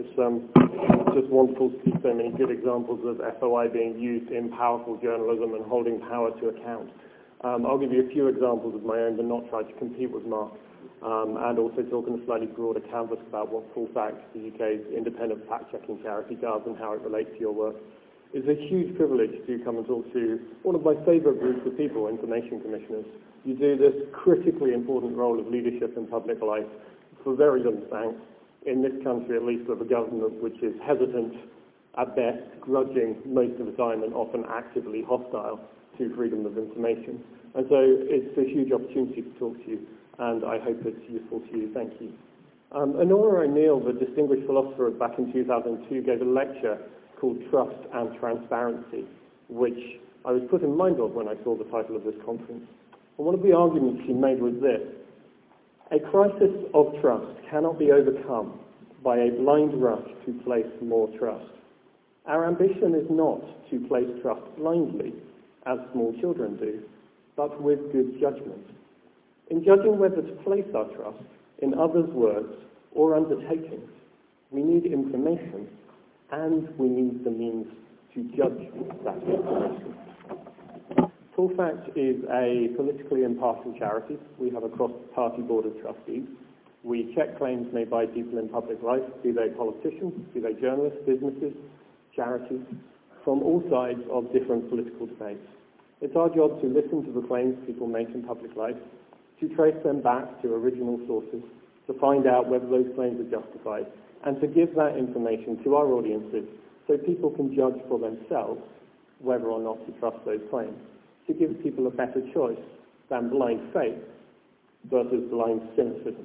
It's just wonderful to see so many good examples of FOI being used in powerful journalism and holding power to account. I'll give you a few examples of my own, but not try to compete with Mark, and also talk on a slightly broader canvas about what Full Fact, the UK's independent fact-checking charity, does and how it relates to your work. It's a huge privilege to come and talk to one of my favourite groups of people, information commissioners. You do this critically important role of leadership in public life for very little thanks, in this country at least, with a government which is hesitant, at best, grudging most of the time, and often actively hostile to freedom of information. And so it's a huge opportunity to talk to you, and I hope it's useful to you. Thank you. Honora O'Neill, the distinguished philosopher, back in 2002, gave a lecture called Trust and Transparency, which I was put in mind of when I saw the title of this conference. And one of the arguments she made was this: a crisis of trust cannot be overcome by a blind rush to place more trust. Our ambition is not to place trust blindly, as small children do, but with good judgment. In judging whether to place our trust in others' words or undertakings, we need information, and we need the means to judge that information. Full Fact is a politically impartial charity. We have a cross-party board of trustees. We check claims made by people in public life, be they politicians, be they journalists, businesses, charities, from all sides of different political debates. It's our job to listen to the claims people make in public life, to trace them back to original sources, to find out whether those claims are justified, and to give that information to our audiences so people can judge for themselves whether or not to trust those claims, to give people a better choice than blind faith versus blind cynicism.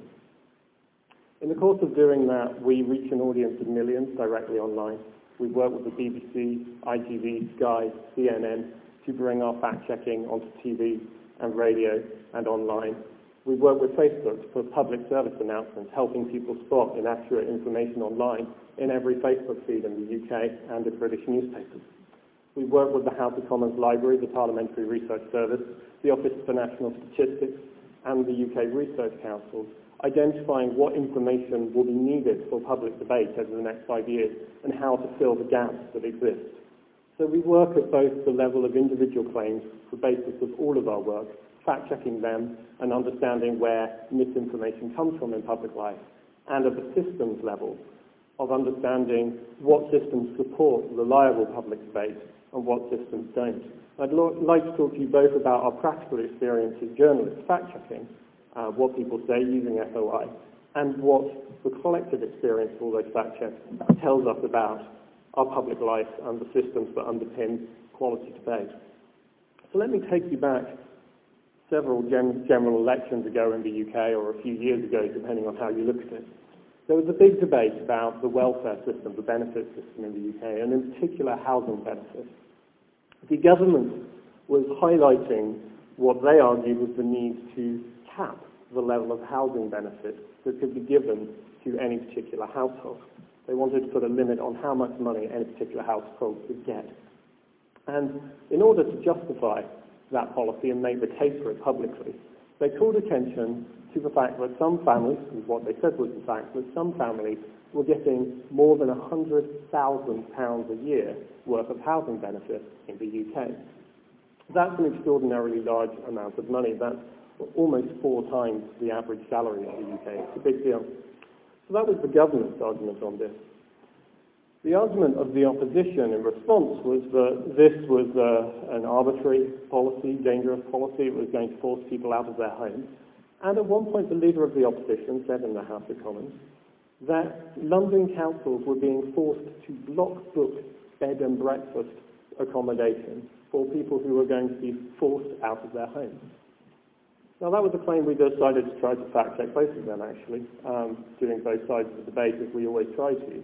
In the course of doing that, we reach an audience of millions directly online. We work with the BBC, ITV, Sky, CNN to bring our fact-checking onto TV and radio and online. We work with Facebook to put public service announcements, helping people spot inaccurate information online in every Facebook feed in the UK and in British newspapers. We work with the House of Commons Library, the Parliamentary Research Service, the Office for National Statistics, and the UK Research Council, identifying what information will be needed for public debate over the next 5 years and how to fill the gaps that exist. So we work at both the level of individual claims, the basis of all of our work, fact-checking them and understanding where misinformation comes from in public life, and at the systems level of understanding what systems support reliable public debate and what systems don't. I'd like to talk to you both about our practical experience as journalists fact-checking, what people say using FOI, and what the collective experience of all those fact-checks tells us about our public life and the systems that underpin quality debate. So let me take you back several general elections ago in the UK, or a few years ago, depending on how you look at it. There was a big debate about the welfare system, the benefit system in the UK, and in particular housing benefits. The government was highlighting what they argued was the need to cap the level of housing benefits that could be given to any particular household. They wanted to put a limit on how much money any particular household could get. And in order to justify that policy and make the case for it publicly, they called attention to the fact that some families, and what they said was the fact that some families were getting more than £100,000 a year worth of housing benefit in the UK. That's an extraordinarily large amount of money. That's almost 4 times the average salary in the UK. It's a big deal. So that was the government's argument on this. The argument of the opposition in response was that this was an arbitrary policy, dangerous policy. It was going to force people out of their homes. And at one point, the leader of the opposition said in the House of Commons that London councils were being forced to block book bed and breakfast accommodation for people who were going to be forced out of their homes. Now, that was a claim we decided to try to fact-check both of them, actually, doing both sides of the debate as we always try to.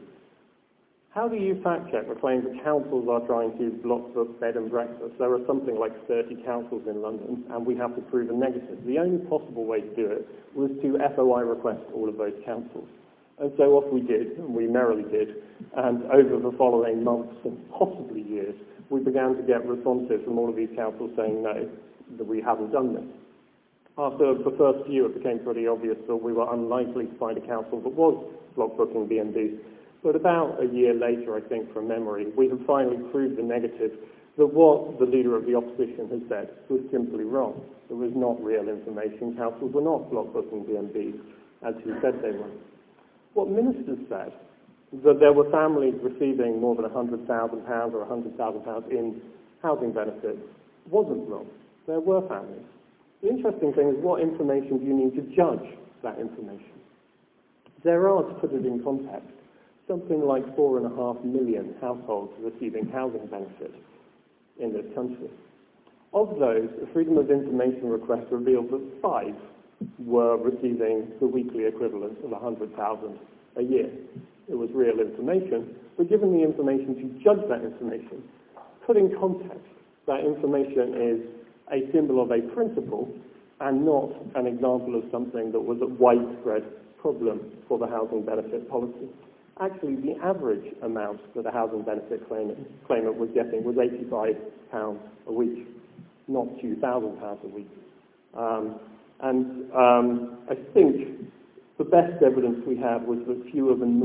How do you fact-check the claim that councils are trying to block book bed and breakfast? There are something like 30 councils in London, and we have to prove a negative. The only possible way to do it was to FOI request all of those councils. And so off we did, and we merrily did, and over the following months and possibly years, we began to get responses from all of these councils saying no, that we haven't done this. After the first few, it became pretty obvious that we were unlikely to find a council that was block booking B&Bs. But about a year later, I think, from memory, we have finally proved the negative, that what the leader of the opposition has said was simply wrong. It was not real information. Councils were not blockbooking DMBs, as he said they were. What ministers said, that there were families receiving more than £100,000 or £100,000 in housing benefits, wasn't wrong. There were families. The interesting thing is, what information do you need to judge that information? There are, to put it in context, something like 4.5 million households receiving housing benefits in this country. Of those, the Freedom of Information request revealed that 5 were receiving the weekly equivalent of £100,000 a year. It was real information, but given the information to judge that information, put in context, that information is a symbol of a principle and not an example of something that was a widespread problem for the housing benefit policy. Actually, the average amount that a housing benefit claimant was getting was £85 a week, not £2,000 a week. I think the best evidence we had was that fewer than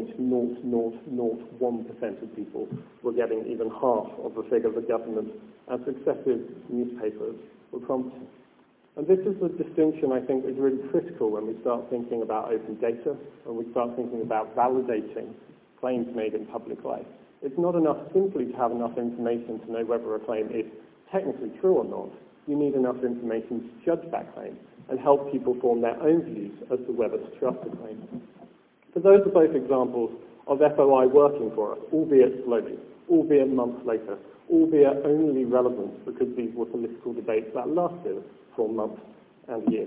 0.0001% of people were getting even half of the figure the government and successive newspapers were promising. And this is the distinction, I think, is really critical when we start thinking about open data, when we start thinking about validating claims made in public life. It's not enough simply to have enough information to know whether a claim is technically true or not. You need enough information to judge that claim and help people form their own views as to whether to trust the claim. So those are both examples of FOI working for us, albeit slowly, albeit months later, albeit only relevant because these were political debates that lasted for months and years.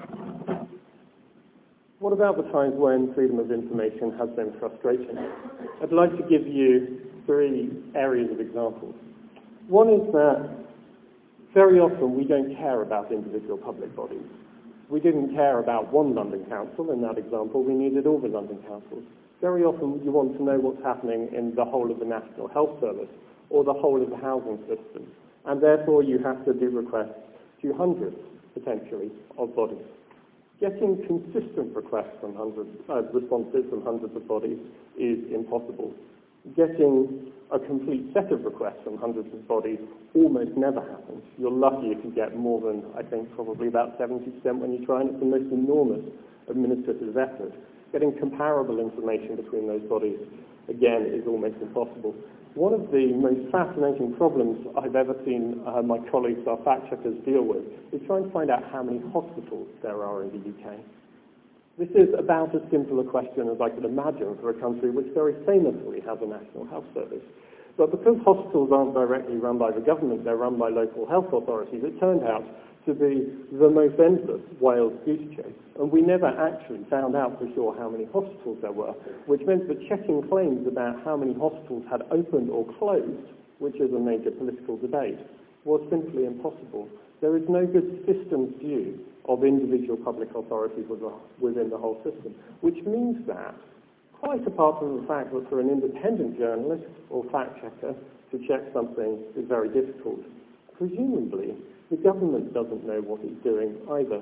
What about the times when freedom of information has been frustrating? I'd like to give you 3 areas of examples. One is that very often we don't care about individual public bodies. We didn't care about one London council in that example, we needed all the London councils. Very often you want to know what's happening in the whole of the National Health Service or the whole of the housing system, and therefore you have to do requests to hundreds, potentially, of bodies. Getting consistent requests from responses from hundreds of bodies is impossible. Getting a complete set of requests from hundreds of bodies almost never happens. You're lucky if you get more than, I think, probably about 70% when you try, and it's the most enormous administrative effort. Getting comparable information between those bodies, again, is almost impossible. One of the most fascinating problems I've ever seen my colleagues, our fact-checkers, deal with is trying to find out how many hospitals there are in the UK. This is about as simple a question as I could imagine for a country which very famously has a National Health Service. But because hospitals aren't directly run by the government, they're run by local health authorities, it turned out to be the most endless wild goose chase. And we never actually found out for sure how many hospitals there were, which meant that checking claims about how many hospitals had opened or closed, which is a major political debate, was simply impossible. There is no good systems view of individual public authorities within the whole system, which means that, quite apart from the fact that for an independent journalist or fact-checker to check something is very difficult, presumably the government doesn't know what it's doing either.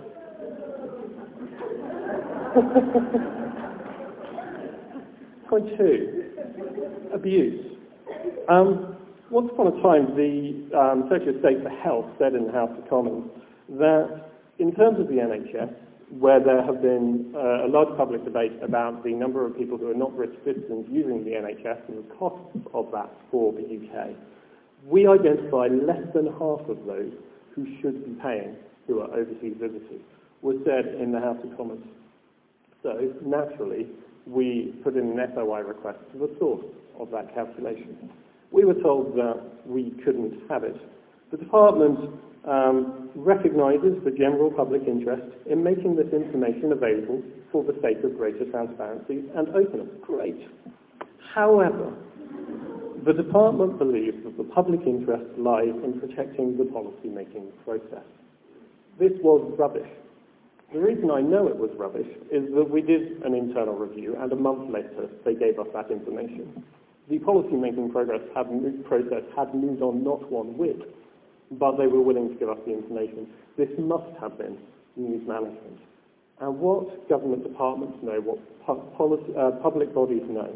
Point 2, abuse. Once upon a time, the Secretary of State for Health said in the House of Commons that in terms of the NHS, where there have been a large public debate about the number of people who are not British citizens using the NHS and the costs of that for the UK, we identify less than half of those who should be paying who are overseas visitors, was said in the House of Commons. So, naturally, we put in an FOI request to the source of that calculation. We were told that we couldn't have it. The department recognises the general public interest in making this information available for the sake of greater transparency and openness. Great. However, the department believes that the public interest lies in protecting the policy-making process. This was rubbish. The reason I know it was rubbish is that we did an internal review, and a month later they gave us that information. The policy-making process had moved on not one whit, but they were willing to give us the information. This must have been news management. And what government departments know, what public bodies know,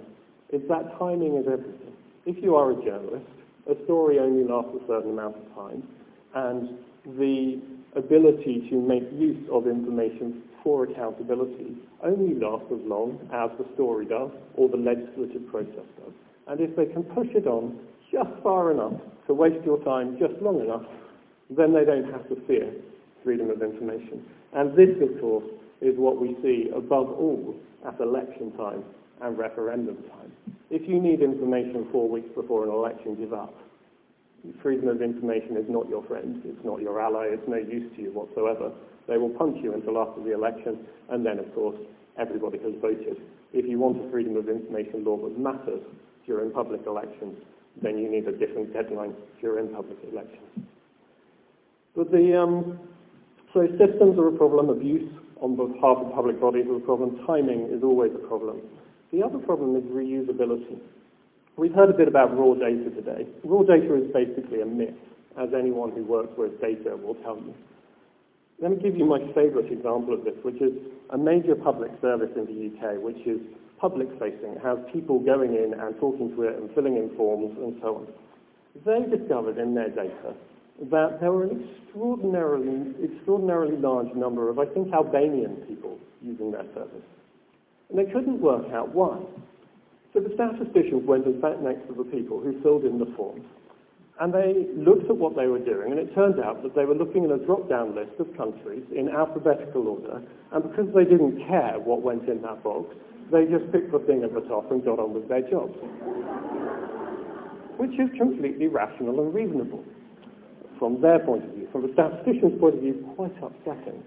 is that timing is everything. If you are a journalist, a story only lasts a certain amount of time, and the ability to make use of information for accountability only lasts as long as the story does or the legislative process does. And if they can push it on just far enough to waste your time just long enough, then they don't have to fear freedom of information. And this, of course, is what we see above all at election time and referendum time. If you need information 4 weeks before an election, give up. Freedom of information is not your friend, it's not your ally, it's no use to you whatsoever. They will punch you until after the election, and then, of course, everybody has voted. If you want a freedom of information law that matters during public elections, then you need a different deadline during public elections. But so systems are a problem, abuse on behalf of public bodies is a problem, timing is always a problem. The other problem is reusability. We've heard a bit about raw data today. Raw data is basically a myth, as anyone who works with data will tell you. Let me give you my favourite example of this, which is a major public service in the UK, which is public-facing. It has people going in and talking to it and filling in forms and so on. They discovered in their data that there were an extraordinarily large number of, I think, Albanian people using their service. And they couldn't work out why. So the statisticians went and sat next to the people who filled in the forms, and they looked at what they were doing, and it turned out that they were looking at a drop-down list of countries in alphabetical order, and because they didn't care what went in that box, they just picked the thing at the top and got on with their jobs. Which is completely rational and reasonable from their point of view. From the statistician's point of view, quite upsetting.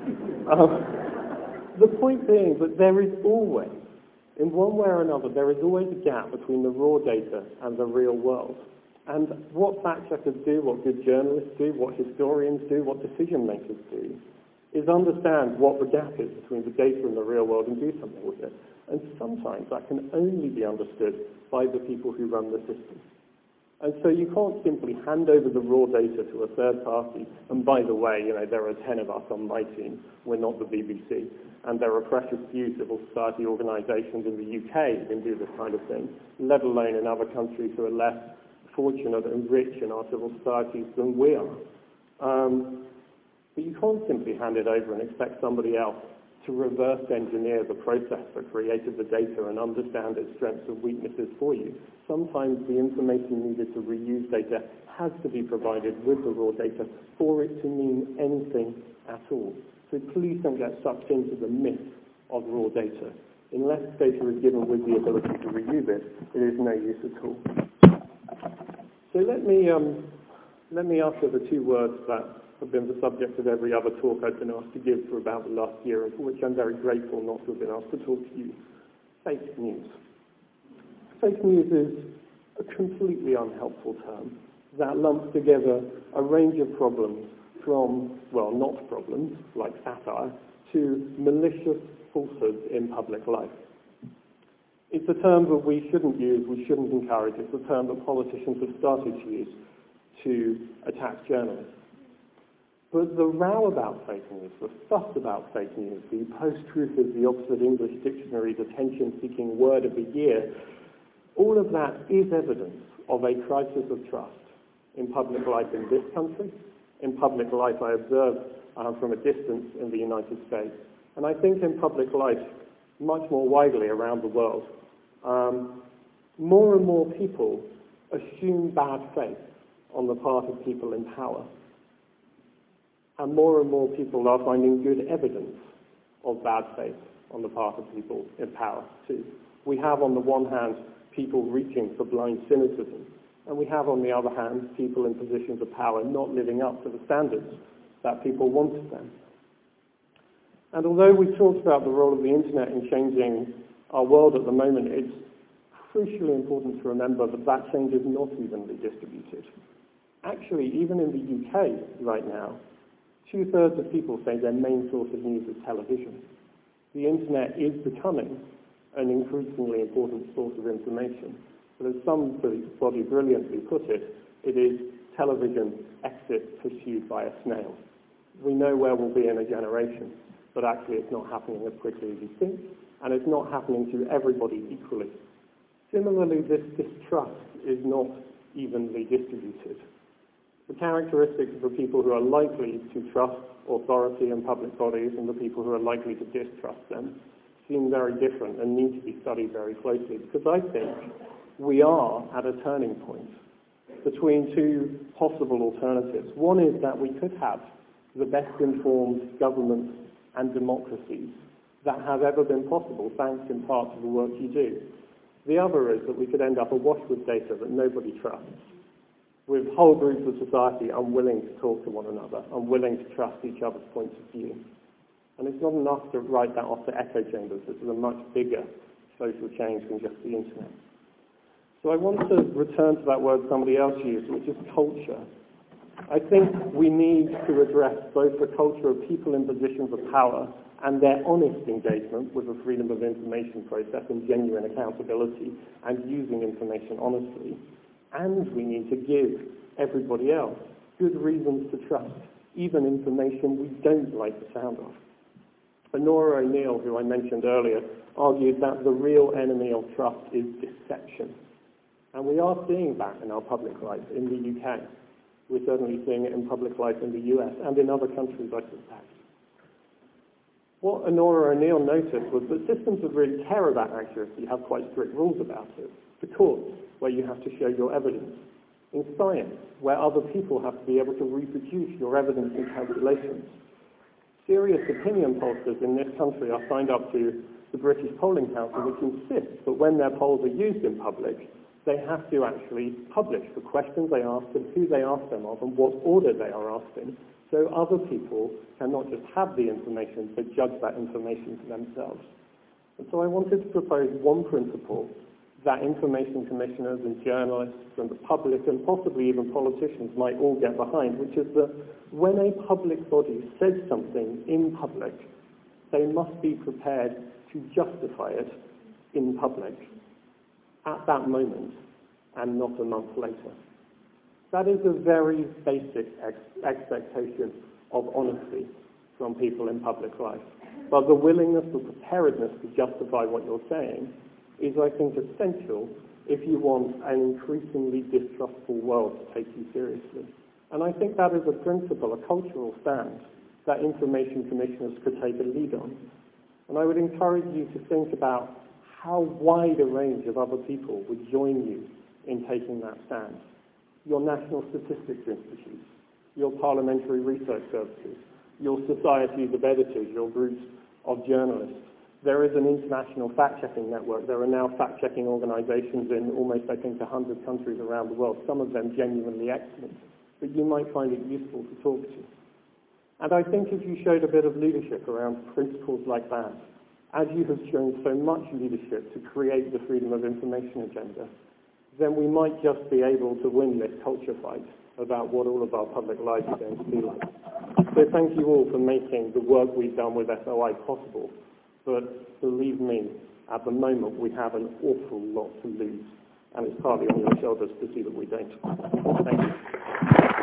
The point being that there is always, in one way or another, there is always a gap between the raw data and the real world. And what fact-checkers do, what good journalists do, what historians do, what decision-makers do, is understand what the gap is between the data and the real world and do something with it. And sometimes that can only be understood by the people who run the system. And so you can't simply hand over the raw data to a third party. And by the way, there are 10 of us on my team. We're not the BBC. And there are precious few civil society organisations in the UK who can do this kind of thing, let alone in other countries who are less fortunate and rich in our civil societies than we are. But you can't simply hand it over and expect somebody else to reverse engineer the process that created the data and understand its strengths and weaknesses for you. Sometimes the information needed to reuse data has to be provided with the raw data for it to mean anything at all. So please don't get sucked into the myth of raw data. Unless data is given with the ability to reuse it, it is no use at all. So let me utter the two words that have been the subject of every other talk I've been asked to give for about the last year, and for which I'm very grateful not to have been asked to talk to you. Fake news. Fake news is a completely unhelpful term that lumps together a range of problems from, well, not problems, like satire, to malicious falsehoods in public life. It's a term that we shouldn't use, we shouldn't encourage. It's a term that politicians have started to use to attack journalists. But the row about fake news, the fuss about fake news, the post-truthers, the Oxford English Dictionary's attention-seeking word of the year, all of that is evidence of a crisis of trust in public life in this country, in public life I observe from a distance in the United States, and I think in public life much more widely around the world. More and more people assume bad faith on the part of people in power. And more people are finding good evidence of bad faith on the part of people in power too. We have on the one hand people reaching for blind cynicism, and we have on the other hand people in positions of power not living up to the standards that people want of them. And although we've talked about the role of the internet in changing our world at the moment, it's crucially important to remember that that change is not evenly distributed. Actually, even in the UK right now, 2/3 of people say their main source of news is television. The internet is becoming an increasingly important source of information. But as somebody brilliantly put it, it is television exit pursued by a snail. We know where we'll be in a generation, but actually it's not happening as quickly as you think, and it's not happening to everybody equally. Similarly, this distrust is not evenly distributed. The characteristics of the people who are likely to trust authority and public bodies and the people who are likely to distrust them seem very different and need to be studied very closely, because I think we are at a turning point between two possible alternatives. One is that we could have the best informed governments and democracies that have ever been possible, thanks in part to the work you do. The other is that we could end up awash with data that nobody trusts, with whole groups of society unwilling to talk to one another, unwilling to trust each other's points of view. And it's not enough to write that off to echo chambers. This is a much bigger social change than just the internet. So I want to return to that word somebody else used, which is culture. I think we need to address both the culture of people in positions of power and their honest engagement with the freedom of information process and genuine accountability and using information honestly. And we need to give everybody else good reasons to trust, even information we don't like the sound of. Honora O'Neill, who I mentioned earlier, argued that the real enemy of trust is deception. And we are seeing that in our public life in the UK. We're certainly seeing it in public life in the US and in other countries, I suspect. What Honora O'Neill noticed was that systems that really care about accuracy have quite strict rules about it. The courts, where you have to show your evidence. In science, where other people have to be able to reproduce your evidence and calculations. Serious opinion pollsters in this country are signed up to the British Polling Council, which insists that when their polls are used in public, they have to actually publish the questions they ask and who they ask them of and what order they are asked in, so other people can not just have the information, but judge that information for themselves. And so I wanted to propose one principle that information commissioners and journalists and the public and possibly even politicians might all get behind, which is that when a public body says something in public, they must be prepared to justify it in public at that moment and not a month later. That is a very basic expectation of honesty from people in public life. But the willingness, the preparedness to justify what you're saying is, I think, essential if you want an increasingly distrustful world to take you seriously. And I think that is a principle, a cultural stand, that information commissioners could take a lead on. And I would encourage you to think about how wide a range of other people would join you in taking that stand. Your National Statistics Institute, your parliamentary research services, your societies of editors, your groups of journalists. There is an international fact-checking network. There are now fact-checking organizations in almost, I think, 100 countries around the world, some of them genuinely excellent, but you might find it useful to talk to. And I think if you showed a bit of leadership around principles like that, as you have shown so much leadership to create the freedom of information agenda, then we might just be able to win this culture fight about what all of our public lives are going to be like. So thank you all for making the work we've done with SOI possible. But believe me, at the moment we have an awful lot to lose, and it's partly on your shoulders to see that we don't. Thank you.